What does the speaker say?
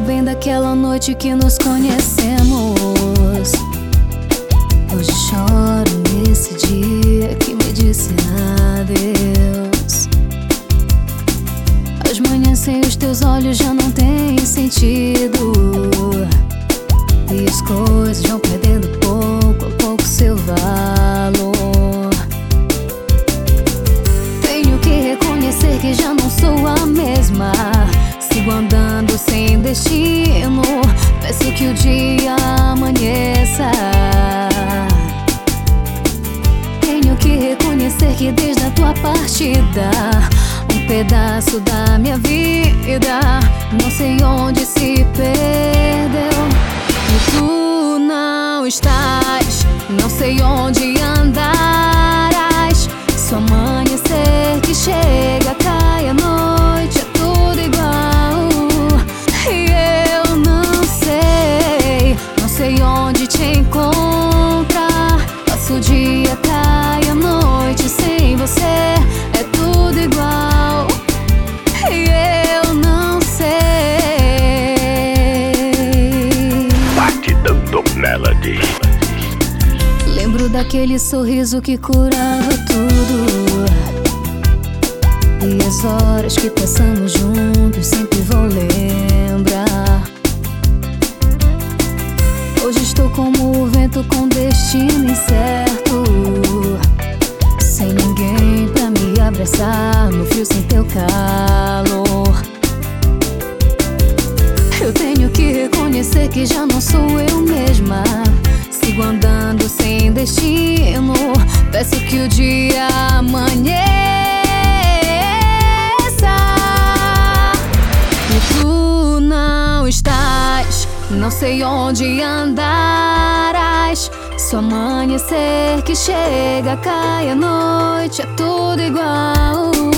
bem daquela noite que nos conhecemos. Hoje choro nesse dia que me disse adeus. As manhãs sem os teus olhos já não têm sentido, e as coisas vão perdendo pouco a pouco seu valor. Tenho que reconhecer que já não sou a mesma. Sigo andando sem destino, peço que o dia amanheça. Tenho que reconhecer que desde a tua partida um pedaço da minha vida não sei onde se perdeu. E tu não estás, não sei onde andarás. Só amanhecer que chega, cai a noite, é tudo igual. E eu não sei onde te encontrar. Passa o dia, cai a noite, sem você é tudo igual. E eu não sei. Batidão do Melody. Lembro daquele sorriso que curava tudo, e as horas que passamos juntos sempre vou lembrar. Hoje estou como o vento com destino incerto, sem ninguém pra me abraçar no frio sem teu calor. Eu tenho que reconhecer que já não sou eu mesma. Sigo andando sem destino, peço que o dia amanheça. E tu não estás, não sei onde andarás. Só amanhecer que chega, cai a noite, é tudo igual.